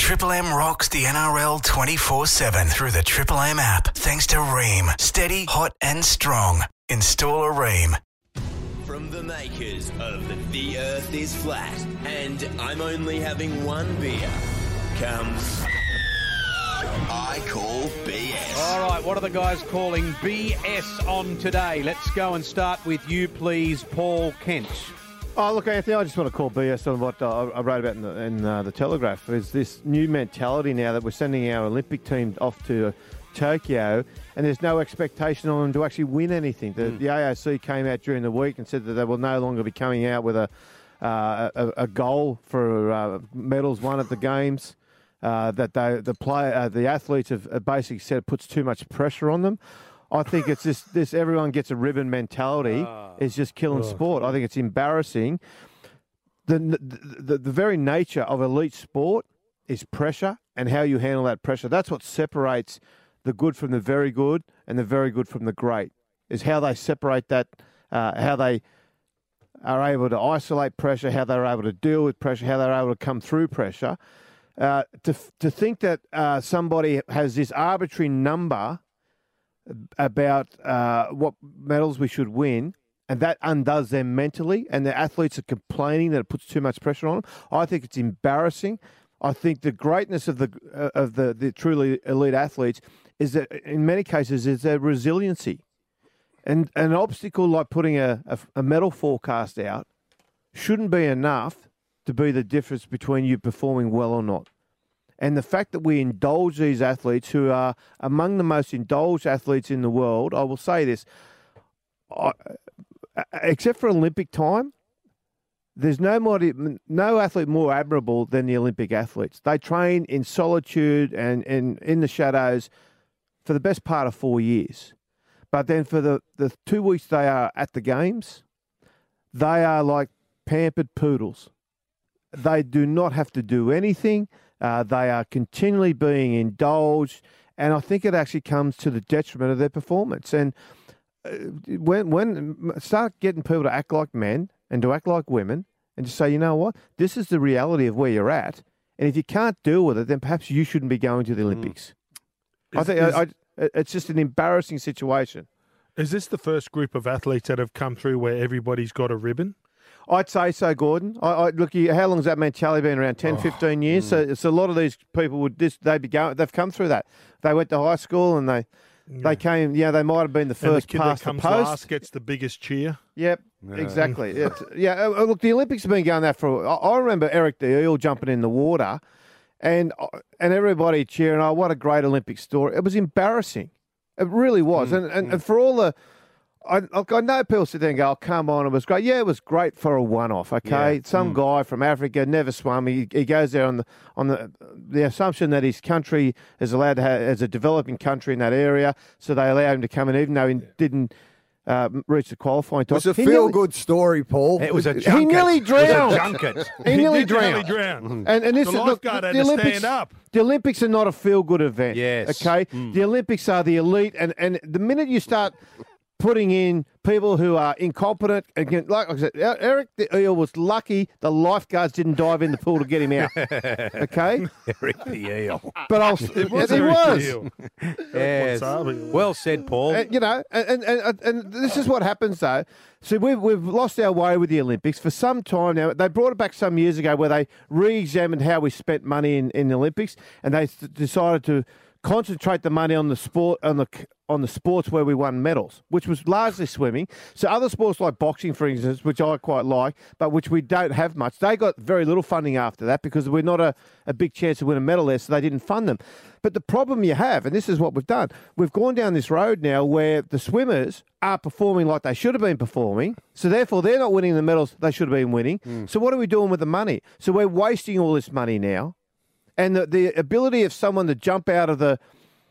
Triple M rocks the NRL 24/7 through the Triple M app. Thanks to Ream. Steady, hot and strong. Install a Ream. From the makers of The Earth is Flat and I'm only having one beer comes I Call BS. All right, what are the guys calling BS on today? Let's go and start with you, please, Paul Kent. Oh, look, Anthony, I just want to call BS on what I wrote about in the Telegraph. Is this new mentality now that we're sending our Olympic team off to Tokyo and there's no expectation on them to actually win anything. The AOC came out during the week and said that they will no longer be coming out with a goal for medals won at the Games. That the athletes have basically said it puts too much pressure on them. I think it's this everyone gets a ribbon mentality is just killing sport. I think it's embarrassing. The very nature of elite sport is pressure and how you handle that pressure. That's what separates the good from the very good and the very good from the great, is how they separate that, how they are able to isolate pressure, how they're able to deal with pressure, how they're able to come through pressure. To think that somebody has this arbitrary number about what medals we should win, and that undoes them mentally, and the athletes are complaining that it puts too much pressure on them. I think it's embarrassing. I think the greatness of the truly elite athletes is that in many cases is their resiliency, and an obstacle like putting a medal forecast out shouldn't be enough to be the difference between you performing well or not. And the fact that we indulge these athletes who are among the most indulged athletes in the world, I will say this, except for Olympic time, there's no athlete more admirable than the Olympic athletes. They train in solitude and in the shadows for the best part of 4 years. But then for the 2 weeks they are at the Games, they are like pampered poodles. They do not have to do anything. They are continually being indulged, and I think it actually comes to the detriment of their performance. And when start getting people to act like men and to act like women, and just say, you know what, this is the reality of where you're at, and if you can't deal with it, then perhaps you shouldn't be going to the Olympics. I think it's just an embarrassing situation. Is this the first group of athletes that have come through where everybody's got a ribbon? I'd say so, Gordon. Look, how long has that mentality been around? 10, 15 years? So a lot of these people they've come through that. They went to high school and they came, they might have been the first past the post. Last gets the biggest cheer. Yep, exactly. Look, the Olympics have been going that for, I remember Eric the Eel jumping in the water and everybody cheering, oh, what a great Olympic story. It was embarrassing. It really was. And for all the, I know people sit there and go, oh, come on, it was great. Yeah, it was great for a one-off, okay? Yeah. Some guy from Africa, never swum. He goes there on the assumption that his country is allowed to have, as a developing country in that area, so they allow him to come in, even though he didn't reach the qualifying time. It was a feel-good story, Paul. It was a junket. He nearly drowned. It was a junket. He nearly drowned. And this the lifeguard had to stand up. The Olympics are not a feel-good event. Yes. Okay? The Olympics are the elite, and the minute you start putting in people who are incompetent, again, like I said, Eric the Eel was lucky the lifeguards didn't dive in the pool to get him out. Okay? Eric the Eel. But he was. Yes. Well said, Paul. And this is what happens, though. So we've lost our way with the Olympics for some time now. They brought it back some years ago where they re-examined how we spent money in the Olympics, and they decided to concentrate the money on the sport, on the sports where we won medals, which was largely swimming. So other sports like boxing, for instance, which I quite like, but which we don't have much, they got very little funding after that because we're not a big chance to win a medal there, so they didn't fund them. But the problem you have, and this is what we've done, we've gone down this road now where the swimmers are performing like they should have been performing, so therefore they're not winning the medals they should have been winning. So what are we doing with the money? So we're wasting all this money now. And the ability of someone to jump out of the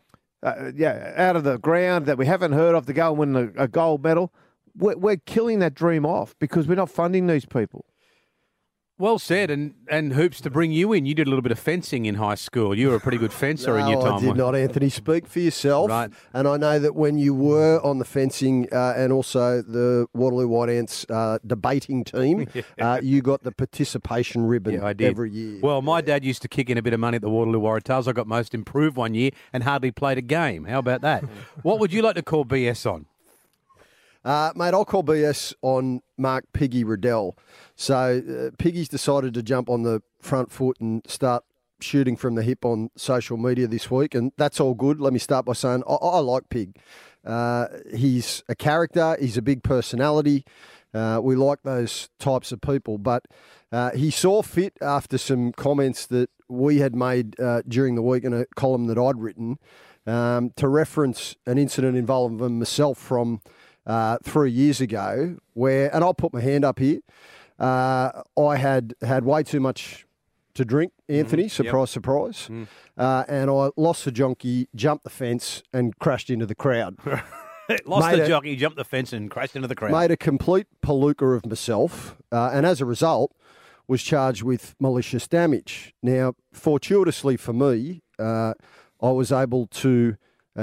ground that we haven't heard of to go and win a gold medal, we're killing that dream off because we're not funding these people. Well said, and hoops to bring you in. You did a little bit of fencing in high school. You were a pretty good fencer in your time. I did not, Anthony. Speak for yourself. Right. And I know that when you were on the fencing and also the Waterloo White Ants debating team, you got the participation ribbon every year. Well, my dad used to kick in a bit of money at the Waterloo Waratahs. I got most improved one year and hardly played a game. How about that? What would you like to call BS on? Mate, I'll call BS on Mark Piggy Riddell. So Piggy's decided to jump on the front foot and start shooting from the hip on social media this week, and that's all good. Let me start by saying I like Pig. He's a character. He's a big personality. We like those types of people, but he saw fit after some comments that we had made during the week in a column that I'd written to reference an incident involving myself from 3 years ago where, and I'll put my hand up here, I had way too much to drink, Anthony, surprise. And I lost the jockey, jumped the fence and crashed into the crowd. Lost the jockey, jumped the fence and crashed into the crowd. Made a complete palooka of myself and as a result was charged with malicious damage. Now, fortuitously for me, I was able to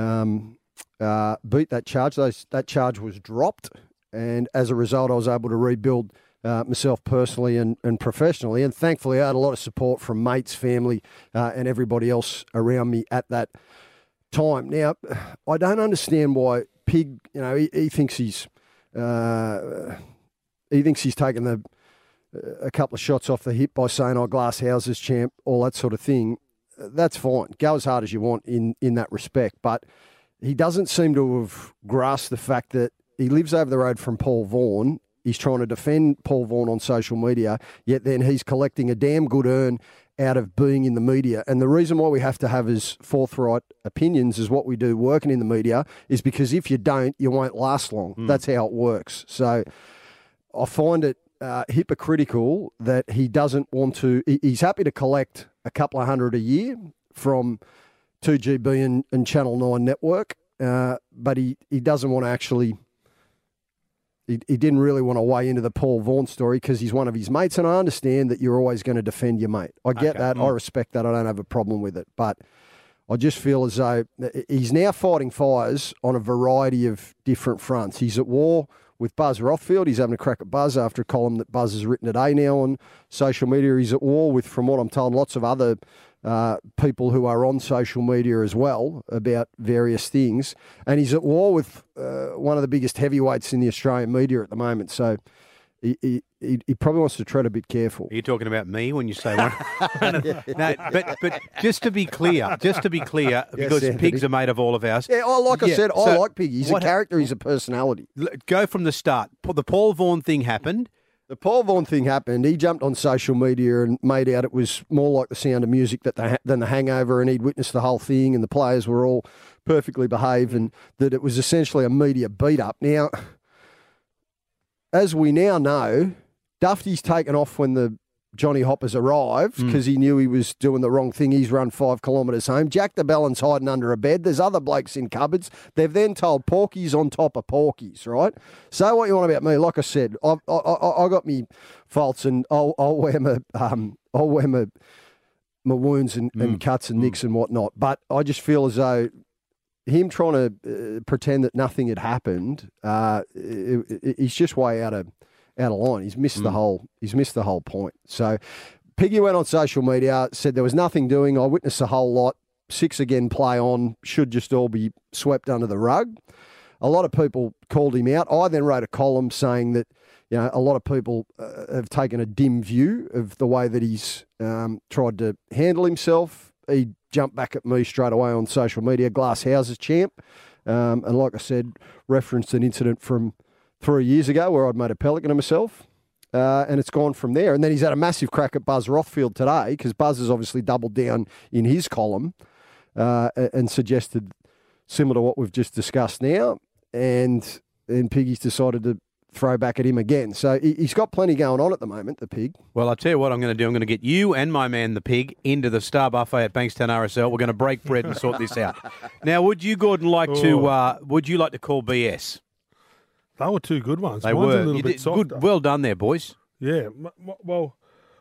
beat that charge. That charge was dropped, and as a result, I was able to rebuild myself personally and professionally. And thankfully, I had a lot of support from mates, family, and everybody else around me at that time. Now, I don't understand why Pig. You know, he thinks he's taken a couple of shots off the hip by saying, "Oh, glass houses, champ," all that sort of thing. That's fine. Go as hard as you want in that respect, but he doesn't seem to have grasped the fact that he lives over the road from Paul Vaughan. He's trying to defend Paul Vaughan on social media, yet then he's collecting a damn good earn out of being in the media. And the reason why we have to have his forthright opinions is what we do working in the media is because if you don't, you won't last long. That's how it works. So I find it hypocritical that he doesn't want to. He's happy to collect a couple of $100 a year from 2GB and Channel 9 network, but he doesn't want to actually. He didn't really want to weigh into the Paul Vaughan story because he's one of his mates, and I understand that you're always going to defend your mate. I get that. I respect that. I don't have a problem with it, but I just feel as though he's now fighting fires on a variety of different fronts. He's at war with Buzz Rothfield. He's having a crack at Buzz after a column that Buzz has written today now on social media. He's at war with, from what I'm told, lots of other people who are on social media as well about various things. And he's at war with one of the biggest heavyweights in the Australian media at the moment. So he probably wants to tread a bit careful. Are you talking about me when you say one? No, but just to be clear, because Anthony. Pigs are made of all of ours. Yeah, I said, I like Piggy. He's a character, he's a personality. Go from the start. The Paul Vaughan thing happened. The Paul Vaughan thing happened. He jumped on social media and made out it was more like The Sound of Music than The Hangover, and he'd witnessed the whole thing, and the players were all perfectly behaved, and that it was essentially a media beat-up. Now, as we now know, Dufty's taken off when the Johnny Hoppers arrived because he knew he was doing the wrong thing. He's run 5 kilometres home. Jack de Bellin's hiding under a bed. There's other blokes in cupboards. They've then told Porky's on top of Porky's, right? Say what you want about me. Like I said, I got me faults, and I'll wear my wounds and cuts and nicks and whatnot. But I just feel as though him trying to pretend that nothing had happened, he's just way out of line. He's missed the whole point. So Piggy went on social media, said there was nothing doing. I witnessed a whole lot. 6 again, play on, should just all be swept under the rug. A lot of people called him out. I then wrote a column saying that, you know, a lot of people have taken a dim view of the way that he's tried to handle himself. He jumped back at me straight away on social media, glass houses champ. And like I said, referenced an incident from 3 years ago where I'd made a pelican of myself, and it's gone from there. And then he's had a massive crack at Buzz Rothfield today because Buzz has obviously doubled down in his column and suggested similar to what we've just discussed now. And Piggy's decided to throw back at him again. So he's got plenty going on at the moment, the Pig. Well, I'll tell you what I'm going to do. I'm going to get you and my man, the Pig, into the Star Buffet at Bankstown RSL. We're going to break bread and sort this out. Now, would you, Gordon, like to call BS? They were 2 good ones. They Mine's were. a little bit softer. Good. Well done there, boys. Yeah. Well,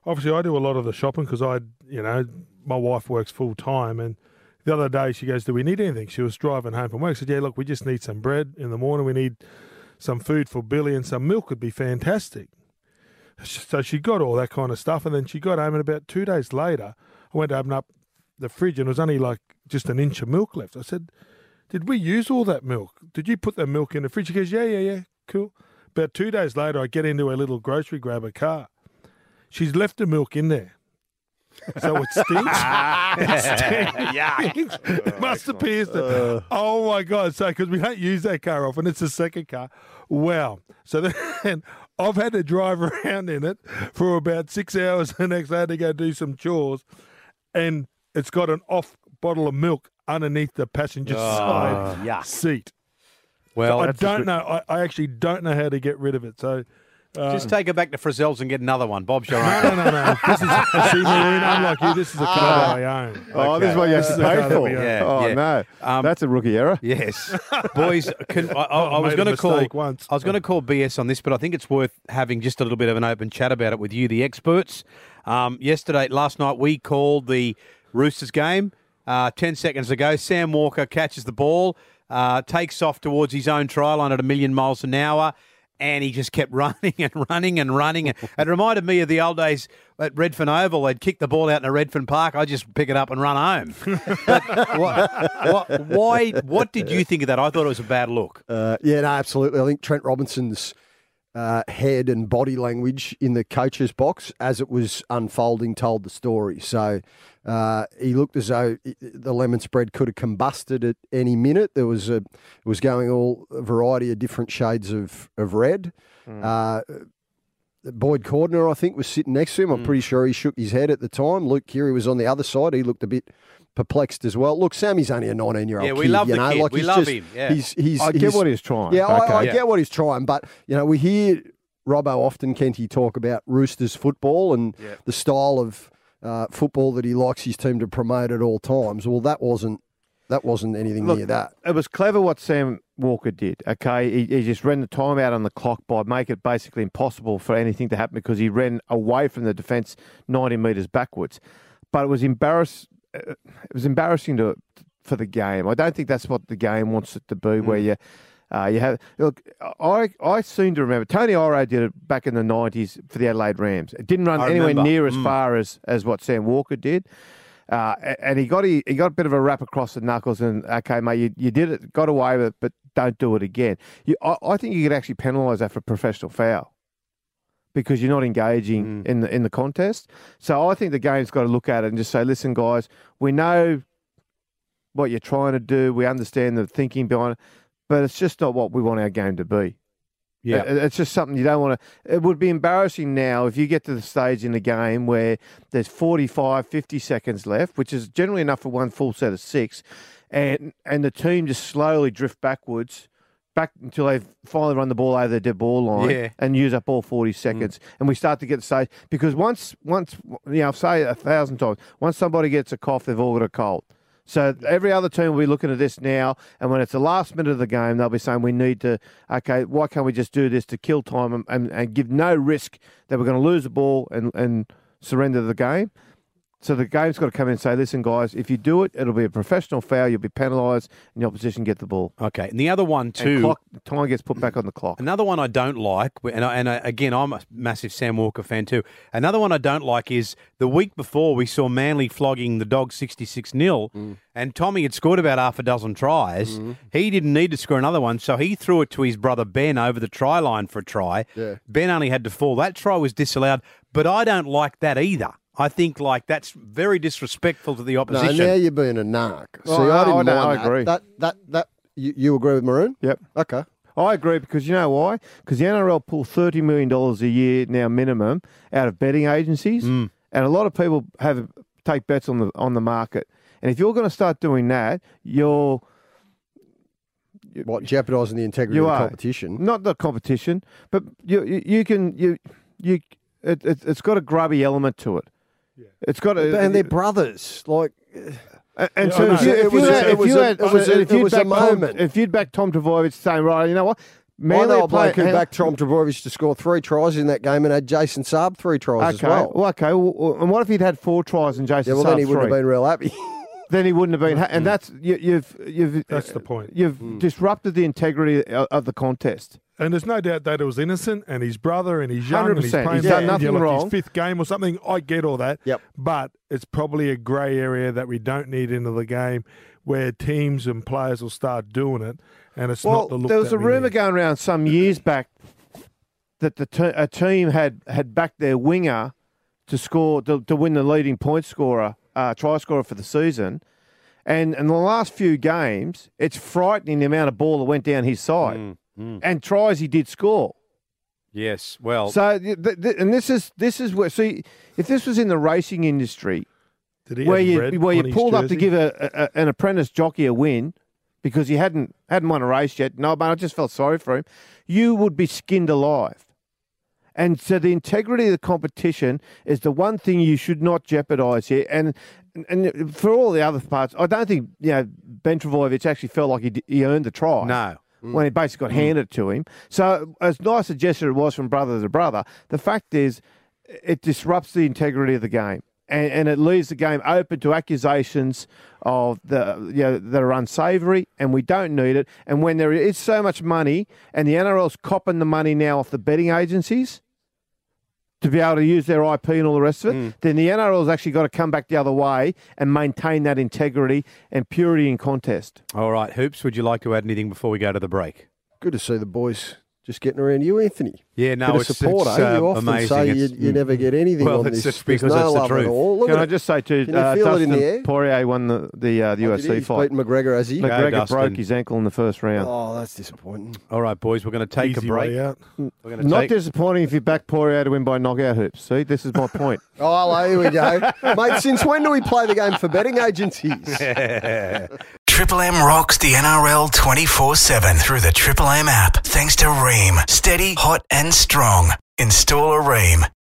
obviously I do a lot of the shopping because my wife works full time, and the other day she goes, "Do we need anything?" She was driving home from work. I said, "Yeah, look, we just need some bread in the morning. We need some food for Billy, and some milk would be fantastic." So she got all that kind of stuff, and then she got home, and about 2 days later, I went to open up the fridge, and it was only like just an inch of milk left. I said, "Did we use all that milk? Did you put that milk in the fridge?" She goes, yeah, cool. About 2 days later, I get into a little grocery grabber car. She's left the milk in there. So it stinks. It stinks. It must have pierced it. Oh, my God. So, because we don't use that car often, it's the second car. Wow. So then I've had to drive around in it for about 6 hours the next day to go do some chores. And it's got an off bottle of milk underneath the passenger side seat. Well, so I don't know. I actually don't know how to get rid of it. So just take her back to Frizzell's and get another one. Bob's your uncle. No. This is Marine. Unlike you, this is a car that I own. Oh, this is what you have to pay for. Yeah. No, that's a rookie error. Yes, boys. I was going to call. Once. I was going to call BS on this, but I think it's worth having just a little bit of an open chat about it with you, the experts. Last night, we called the Roosters game. 10 seconds ago, Sam Walker catches the ball, takes off towards his own try line at 1,000,000 miles an hour, and he just kept running and running and running. It reminded me of the old days at Redfern Oval. They'd kick the ball out in a Redfern Park. I just pick it up and run home. But what did you think of that? I thought it was a bad look. Absolutely. I think Trent Robinson's head and body language in the coach's box as it was unfolding told the story. So he looked as though the lemon spread could have combusted at any minute. It was going all a variety of different shades of red. Boyd Cordner, I think, was sitting next to him. I'm pretty sure he shook his head at the time. Luke Keary was on the other side. He looked a bit perplexed as well. Look, Sammy's only a 19-year-old kid. Yeah, we love the kid. Like we love him. Yeah. I get what he's trying. Yeah, I get what he's trying. But, we hear Robbo often, Kenty, talk about Roosters football and the style of football that he likes his team to promote at all times. Well, that wasn't anything near that. It was clever what Sam Walker did, okay? He just ran the time out on the clock by making it basically impossible for anything to happen because he ran away from the defence 90 metres backwards. But it was embarrassing for the game. I don't think that's what the game wants it to be, where you have... Look, I seem to remember, Tony Iro did it back in the 90s for the Adelaide Rams. It didn't run anywhere near as far as what Sam Walker did. And he got a bit of a rap across the knuckles and, okay, mate, you did it, got away with it, but don't do it again. I think you could actually penalise that for a professional foul because you're not engaging in the contest. So I think the game's got to look at it and just say, listen, guys, we know what you're trying to do. We understand the thinking behind it, but it's just not what we want our game to be. Yeah, it's just something you don't want to... It would be embarrassing now if you get to the stage in the game where there's 45, 50 seconds left, which is generally enough for one full set of 6, and the team just slowly drift back until they finally run the ball over the dead ball line and use up all 40 seconds. And we start to get the stage... Because once I've said it 1,000 times, once somebody gets a cough, they've all got a cold. So every other team will be looking at this now, and when it's the last minute of the game, they'll be saying, we need to, okay, why can't we just do this to kill time and give no risk that we're going to lose the ball and surrender the game? So the game's got to come in and say, listen, guys, if you do it, it'll be a professional foul, you'll be penalised, and the opposition get the ball. Okay, and the other one too... time gets put back on the clock. Another one I don't like, again, I'm a massive Sam Walker fan too. Another one I don't like is the week before we saw Manly flogging the Dogs 66-0, and Tommy had scored about half a dozen tries. He didn't need to score another one, so he threw it to his brother Ben over the try line for a try. Yeah. Ben only had to fall. That try was disallowed, but I don't like that either. I think that's very disrespectful to the opposition. No, now you're being a narc. I agree. That you agree with Maroon? Yep. Okay. I agree because you know why? Because the NRL pull $30 million a year now minimum out of betting agencies, and a lot of people take bets on the market. And if you're going to start doing that, you're jeopardising the integrity of the competition? Not the competition, but it's got a grubby element to it. Yeah. It's got and they're brothers. And so if you'd back Tom Trbojevic saying, right, you know what, I know a bloke who hang on. backed Tom Trbojevic to score 3 tries in that game and had Jason Saab 3 tries as well. And what if he'd had 4 tries and Jason Yeah, well, Saab then he wouldn't 3? have been real happy. Then he wouldn't have been. And that's you've That's the point. You've disrupted the integrity of the contest. And there's no doubt that it was innocent, and his brother, and he's young, and he's 100%. playing He's done like nothing wrong. his 5th game or something. I get all that. Yep. But it's probably a grey area that we don't need into the game, where teams and players will start doing it, and it's not the look. There was that a we rumour need. going around some years back that a team had backed their winger to score to win the leading point scorer, try scorer for the season. And in the last few games, it's frightening the amount of ball that went down his side. And tries he did score. Yes, well, So, and this is where, see, if this was in the racing industry, Did he where have you red where you on his pulled up to jersey? give an apprentice jockey a win because he hadn't won a race yet. No, but I just felt sorry for him. You would be skinned alive. And so the integrity of the competition is the one thing you should not jeopardise here. And for all the other parts, I don't think Ben Trbojevic actually felt like he earned the try. no. When he basically got handed to him. So as nice a gesture it was from brother to brother, the fact is it disrupts the integrity of the game. And it leaves the game open to accusations of that are unsavoury, and we don't need it. And when there is so much money, and the NRL's copping the money now off the betting agencies to be able to use their IP and all the rest of it, then the NRL's actually got to come back the other way and maintain that integrity and purity in contest. All right, Hoops, would you like to add anything before we go to the break? Good to see the boys just getting around you, Anthony. Yeah, no, Bit of it's support, it's, You often amazing. say It's- you never get anything Well, on it's this. just because There's no it's the love truth. at all. Look Can at I it. just say too, Can you feel it in Dustin the air? Poirier won the Oh, did he? UFC He's fight. beaten McGregor, has he? Go, McGregor Dustin. broke his ankle in the first round. Oh, that's disappointing. All right, boys, we're going to take Easy a break. way out. We're going to Not take. disappointing if you back Poirier to win by knockout hoops. See, this is my point. Oh, hello, here we go. Mate, since when do we play the game for betting agencies? Triple M rocks the NRL 24/7 through the Triple M app. Thanks to Ream. Steady, hot and strong. Install a Ream.